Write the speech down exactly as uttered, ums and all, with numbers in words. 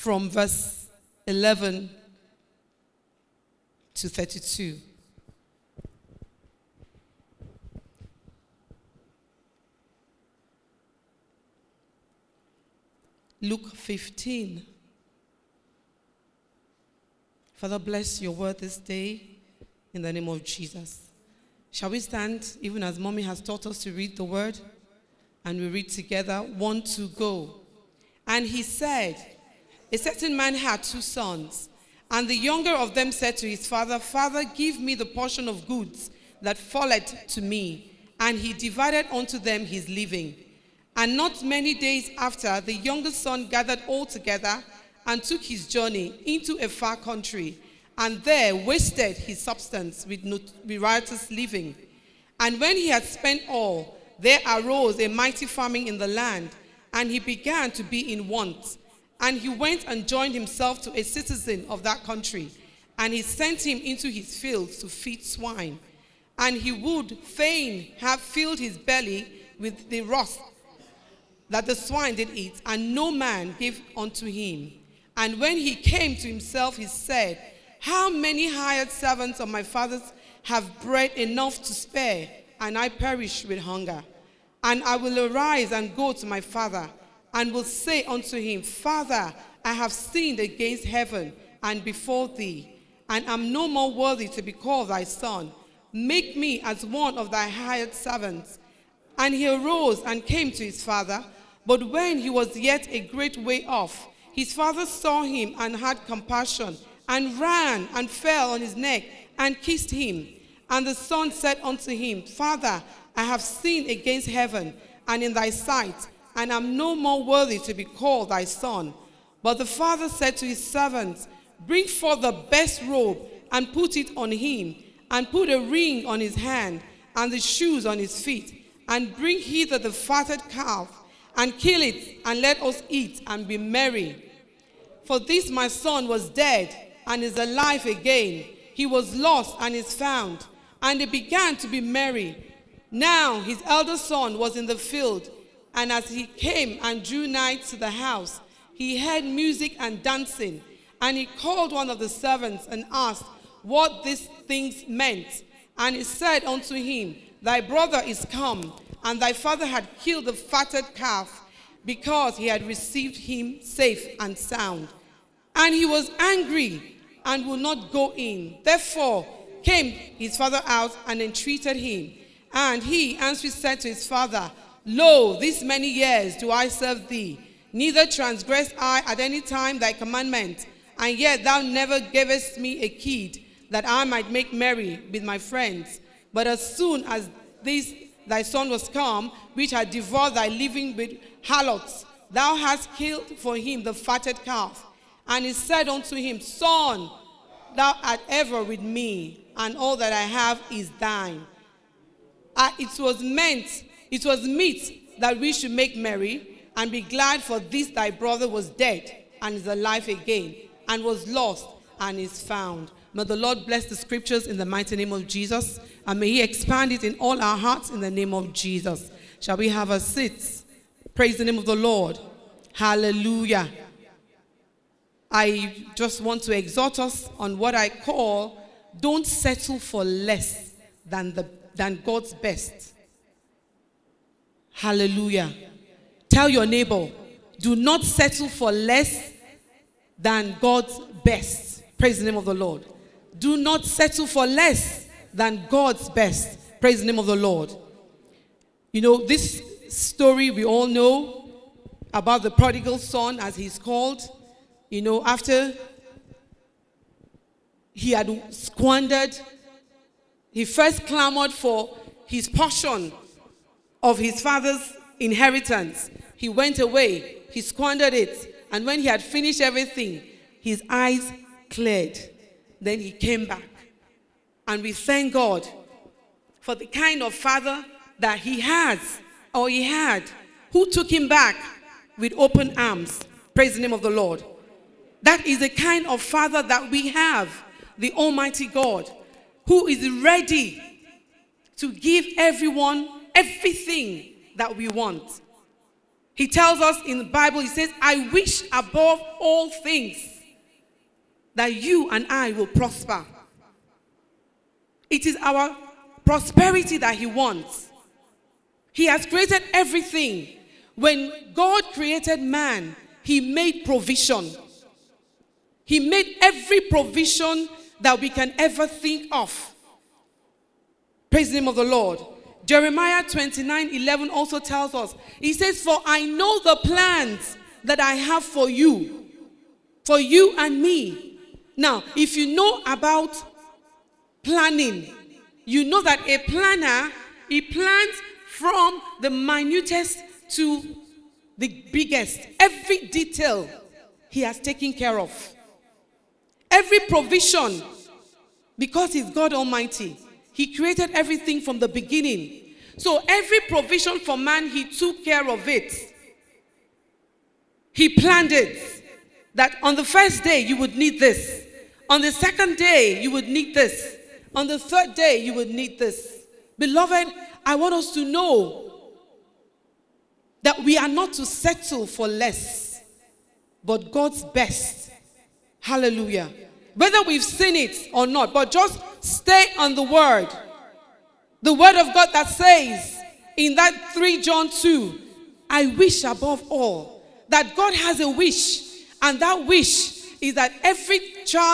from verse eleven to thirty-two. Luke fifteen. Father, bless your word this day in the name of Jesus. Shall we stand even as Mommy has taught us to read the word? And we read together, one, two, go. And he said, a certain man had two sons, and the younger of them said to his father, Father, give me the portion of goods that falleth to me. And he divided unto them his living. And not many days after, the younger son gathered all together and took his journey into a far country, and there wasted his substance with riotous living. And when he had spent all, there arose a mighty famine in the land, and he began to be in want. And he went and joined himself to a citizen of that country, and he sent him into his fields to feed swine. And he would fain have filled his belly with the rust that the swine did eat, and no man gave unto him. And when he came to himself, he said, how many hired servants of my father's have bread enough to spare, and I perish with hunger? And I will arise and go to my father, and will say unto him, Father, I have sinned against heaven and before thee, and am no more worthy to be called thy son. Make me as one of thy hired servants. And he arose and came to his father. But when he was yet a great way off, his father saw him and had compassion, and ran and fell on his neck and kissed him. And the son said unto him, Father, I have sinned against heaven and in thy sight, and am no more worthy to be called thy son. But the father said to his servants, Bring forth the best robe, and put it on him, and put a ring on his hand, and the shoes on his feet, and bring hither the fatted calf, and kill it, and let us eat and be merry. For this my son was dead, and is alive again. He was lost, and is found. And they began to be merry. Now his elder son was in the field, and as he came and drew nigh to the house, he heard music and dancing. And he called one of the servants, and asked what these things meant. And he said unto him, Thy brother is come, and thy father had killed the fatted calf, because he had received him safe and sound. And he was angry, and would not go in. Therefore came his father out, and entreated him. And he answering said to his father, Lo, these many years do I serve thee, neither transgressed I at any time thy commandment, and yet thou never gavest me a kid, that I might make merry with my friends. But as soon as this thy son was come, which had devoured thy living with harlots, thou hast killed for him the fatted calf. And he said unto him, Son, thou art ever with me, and all that I have is thine. Uh, it was meant, it was meet that we should make merry and be glad, for this thy brother was dead and is alive again, and was lost and is found. May the Lord bless the scriptures in the mighty name of Jesus, and may he expand it in all our hearts in the name of Jesus. Shall we have a seat? Praise the name of the Lord. Hallelujah. I just want to exhort us on what I call, don't settle for less than, the, than God's best. Hallelujah. Tell your neighbor, do not settle for less than God's best. Praise the name of the Lord. Do not settle for less than God's best. Praise the name of the Lord. You know, this story we all know about the prodigal son, as he's called. You know, after he had squandered, he first clamored for his portion of his father's inheritance. He went away, he squandered it, and when he had finished everything, his eyes cleared. Then he came back. And we thank God for the kind of father that he has, or he had, who took him back with open arms. Praise the name of the Lord. That is the kind of father that we have, the Almighty God, who is ready to give everyone everything that we want. He tells us in the Bible, he says, I wish above all things that you and I will prosper. It is our prosperity that he wants. He has created everything. When God created man, he made provision. He made every provision that we can ever think of. Praise the name of the Lord. Jeremiah twenty-nine eleven also tells us, he says, for I know the plans that I have for you, for you and me. Now, if you know about planning, you know that a planner, he plans from the minutest to the biggest. Every detail he has taken care of. Every provision, because he's God Almighty, he created everything from the beginning. So every provision for man, he took care of it. He planned it. That on the first day, you would need this. On the second day, you would need this. On the third day, you would need this. Beloved, I want us to know that we are not to settle for less, but God's best. Hallelujah. Whether we've seen it or not, but just stay on the word. The word of God that says in that three John two, I wish above all that God has a wish, and that wish is that every child